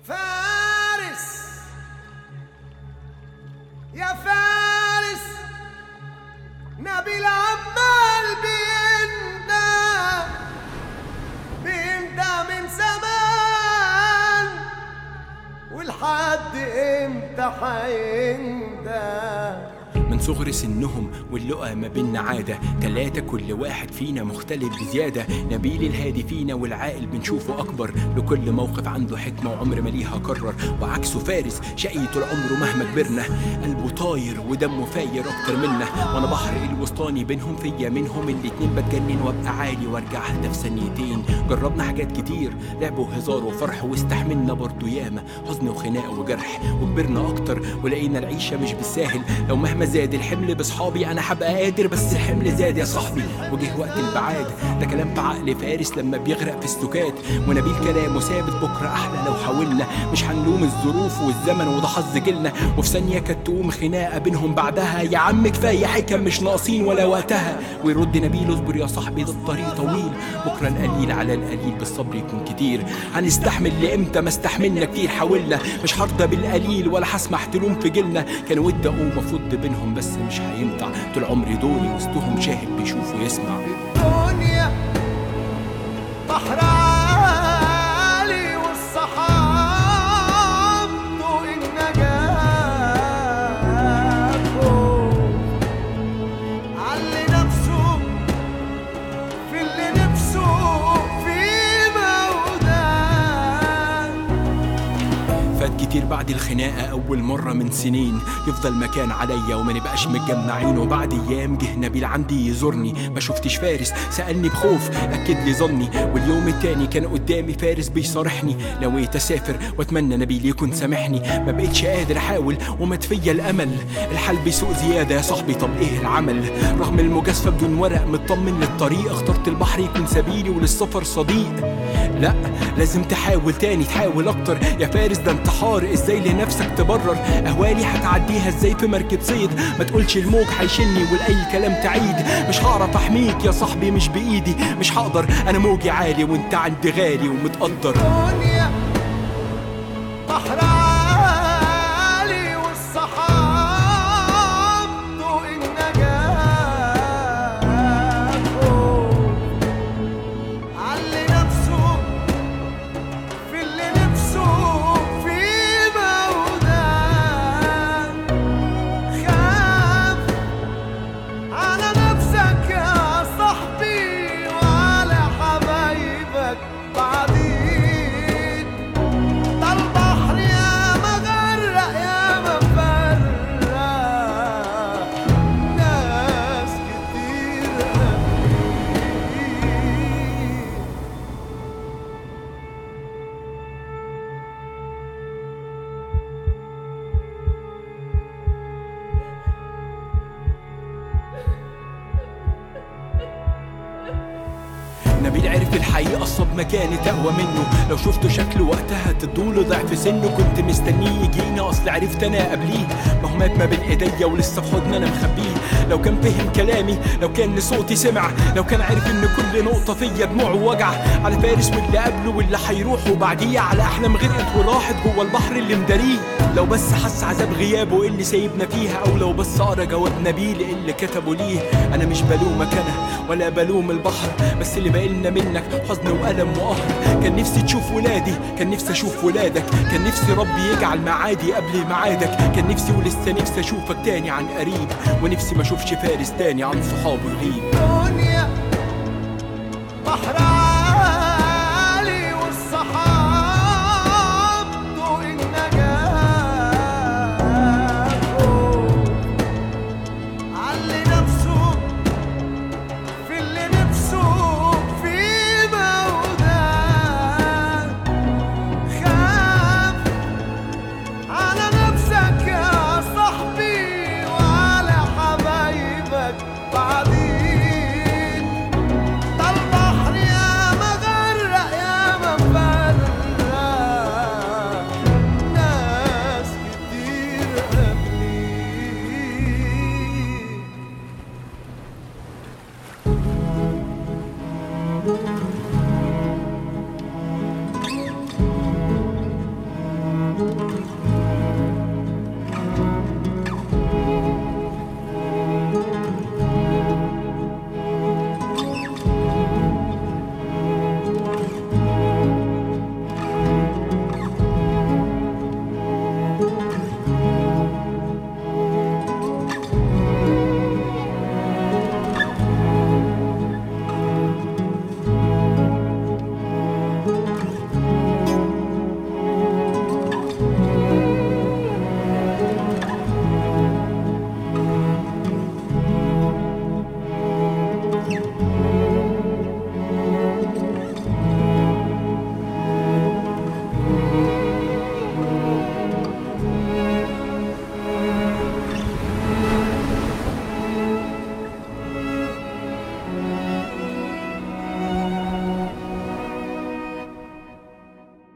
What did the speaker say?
فارس يا فارس نبيل عمال بيندى من زمان والحد امتى حيندى. من صغر سنهم واللقا ما بينا عادة، 3 كل واحد فينا مختلف بزيادة. نبيل الهادي فينا والعاقل بنشوفه أكبر، لكل موقف عنده حكمة وعمر ما ليها كرر. وعكسه فارس شقي طول عمره مهما كبرنا، قلبه طاير ودمه فاير أكتر منا. وأنا بحر الوسطاني بينهم فيا منهم الاتنين، بتجنن وابقى عالي وارجع اهدى في ثانيتين. جربنا حاجات كتير لعب وهزار وفرح، واستحملنا برضو ياما حزن وخناق وجرح. وكبرنا أكتر ولقينا العيشة مش بالساهل، لو مهما زاد الحمل بصحابي انا هبقى قادر، بس الحمل زاد يا صاحبي وجه وقت البعاد. ده كلام في عقل فارس لما بيغرق في السكات، ونبيل كلامه ثابت بكره احلى لو حاولنا. مش هنلوم الظروف والزمن وده حظ جيلنا، وفي ثانيه كانت تقوم خناقه بينهم بعدها. يا عم كفايه حكم مش ناقصين ولا وقتها. ويرد نبيل اصبر يا صاحبي ده الطريق طويل، بكره القليل على القليل بالصبر يكون كتير. هنستحمل لامتى ما استحملنا كتير حاولنا، مش هرضى بالقليل ولا هسمح تلوم في جيلنا. كان ودي اقوم افض بينهم بس مش هينفع، طول عمري دوري وسطهم شاهد بيشوف ويسمع. الدنيا بحر عالي والصحاب ضوء النجاة فوق، علي نفسه في اللي نفسه في موداه. فات كتير بعد الخناقة أول مرة من سنين، يفضل مكان عليا وما نبقاش متجمعين. وبعد أيام جه نبيل عندي يزورني، ما شفتش فارس سألني بخوف أكد لي ظني. واليوم التاني كان قدامي فارس بيصارحني، نويت أسافر وأتمنى نبيل يكون سامحني. ما بقتش قادر أحاول ومات فيا الأمل، الحال بيسوء زيادة يا صاحبي طب إيه العمل؟ رغم المجازفة بدون ورق مطمن للطريق، اخترت البحر يكون سبيلي وللسفر صديق. لا لازم تحاول تاني تحاول أكتر يا فارس، ده انتحار ازاي لنفسك تبرر؟ أهوالي هتعديها ازاي في مركب صيد؟ ما تقولش الموج هيشني والأي كلام تعيد. مش هعرف أحميك يا صاحبي مش بإيدي، مش هقدر أنا موجي عالي وانت عندي غالي ومتقدر. الدنيا بحر عالي والصحاب ضوء النجاة فوق، علي نفسه في اللي نفسه في موداه. خاف على نفسك يا صاحبي وعلى حبايبك بعدين. ده البحر يا مغرق يا مفرق ناس كتير نبيل عرف الحقيقة الصدمة كانت أقوى منه، لو شفته شكله وقتها تدوله ضعف سنه. كنت مستنيه يجينا أصل عرفت أنا قبليه، ما هو مات ما بين إيديا ولسه في حضن أنا مخبيه. لو كان فهم كلامي، لو كان لصوتي سمع، لو كان عرف إن كل نقطة فيا دموع ووجع. على فارس واللي قبله واللي هيروح وبعديه، على أحلام غرقت وراحت جوه البحر اللي مداريه. لو بس حس عذاب غيابه اللي سايبنا فيها، أو لو بس قرا جواب نبيل اللي كتبه ليه. أنا مش بلومك أنا ولا بلوم البحر، بس اللي باقيلنا منك حزن وألم وقهر. كان نفسي تشوف ولادي، كان نفسي أشوف ولادك، كان نفسي ربي يجعل معادي قبل ميعادك. كان نفسي ولسه نفسي أشوفك تاني عن قريب، ونفسي ما أشوفش فارس تاني عن صحابه يغيب.